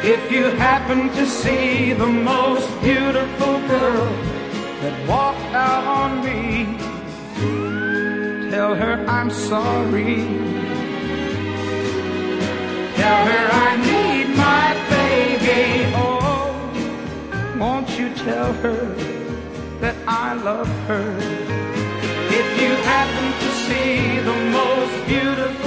If you happen to see the most beautiful girl that walked out on me, tell her I'm sorry. Tell her I need my baby. Oh, won't you tell her that I love her? If you happen to see the most beautiful